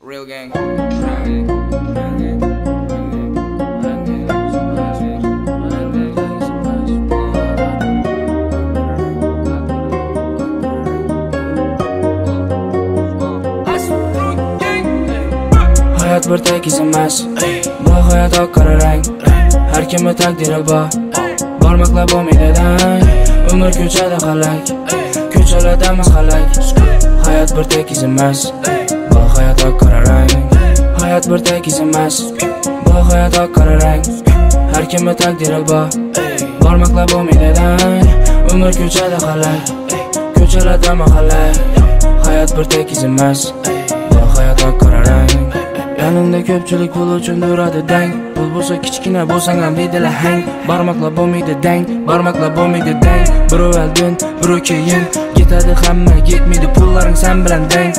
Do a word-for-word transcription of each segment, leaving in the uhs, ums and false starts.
Real gang. Hayat bir tek emas, bu hayat oq qora rang. Har kimning taqdiri bor, bormoqlar bo'lmaydi dang. Umr ko'chada qalak, ko'chalarda masxalak. Hayat bir tek emas, bu hayat oq qora rang. Hayat bir tek emas, bu hayat oq qora rang. Har kimning taqdiri bor, bormoqlar bo'lmaydi dang. Umr ko'chada qalak, ko'chalarda masxalak. Hayat bir tek emas, bu hayat oq qora rang. Yanında ko'pchilik pul uchun duradi dang. Pul bo'lsa kichkina bo'lsang ham deydilar hang. Barmoqlar bo'lmaydi dang, barmoqlar bo'lmaydi dang. Birov oldin, birov keyin ketadi hamma, yetmaydi pullaring sen bilan dang.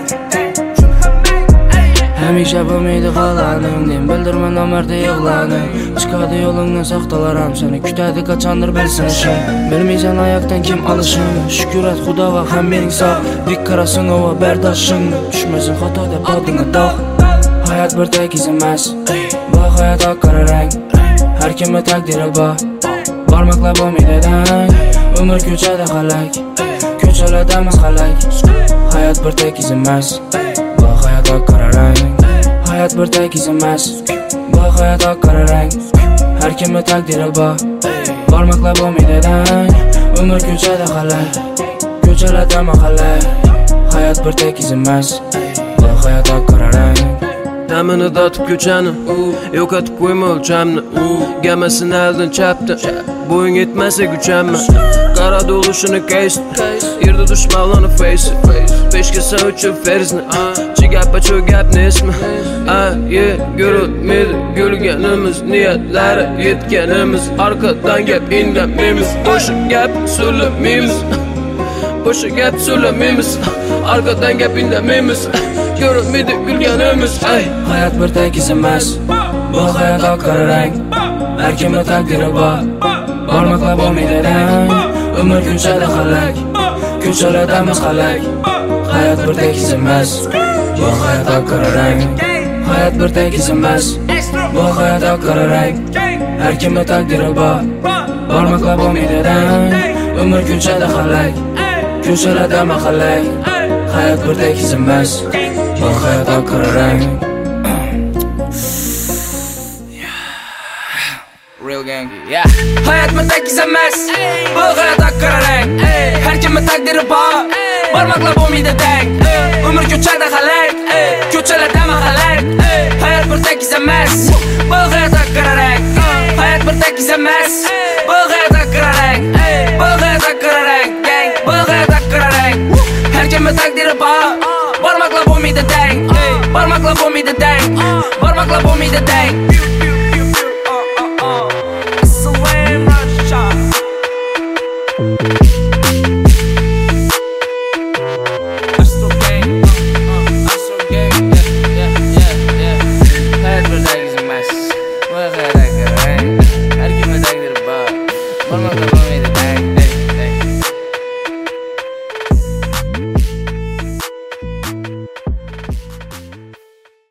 Hamisha bo'lmaydi qolaning, den bildirma namarda yig'laning. Chiqadi yo'lingdan soxtalar ham seni kutadi qachondir bilsin ishing. Bilmaysan oyoqdan kim olishini, shukrat xudo va ham mening sog'. Dik qarasing va bardoshing, tushmasin xatoda bodingga dog'. Hayat bir tek emas, bu hayat oq qora rang. Har kimning taqdiri bor, bormoqlar bo'lmaydi dang. Umr ko'chada qalak, ko'chalarda masxalak. Hayat bir tek emas, bu hayat oq qora rang. Hayat bir tek emas, bu hayat oq qora rang. Har kimning taqdiri bor, bormoqlar bo'lmaydi dang. Umr ko'chada qalak, ko'chalarda masxalak. Hayat bir tek emas, bu hayat oq qora rang. Damini dotib ko'chani, yo'qotib qo'yma o'lchamni. Gamasini aldin chapdi, bo'ying yetmasa guchamma. Qara dolishini case, yerda dushmanlarni face. Peshga sen uchun ferzni, chigappa cho'gapni esmi. A, ye, ko'rolmaydi gulganimiz, niyatlari yetganimiz. Arqadan gap indamaymiz, o'sha gap so'lamaymiz. O'sha gap so'lamaymiz, arqadan gap indamaymiz. Görünmedi gülganimiz. Hayat bir tek emas, bu hayat oq qora rang. Har kimning taqdiri bor, bormoqlar bo'lmaydi dang. Umr ko'chada qalak, ko'chalarda masxalak. Hayat bir tek emas, bu hayat oq qora rang. Hayat bir tek emas, bu hayat oq qora rang. Har kimning taqdiri bor, bormoqlar bo'lmaydi dang. Umr ko'chada qalak, ko'chalarda masxalak. Hayat bir tek emas, bu hayat oq qora rang. Real gang. Yeah. Hayat bir tek emas, bu hayat oq qora rang. Har kimning taqdiri bor, bormoqlar bo'lmaydi dang. Umr ko'chada qalak, ko'chalarda masxalak. Hayat bir tek emas, bu hayat oq qora rang. Hayat bir tek emas, bu hayat oq qora rang. Bu hayat oq qora rang, gang. Bu hayat oq qora rang. Har kimning taqdiri bor, bormoqlar bo'lmaydi dang. Barmoqlar bo'lmaydi dang, barmoqlar bo'lmaydi dang.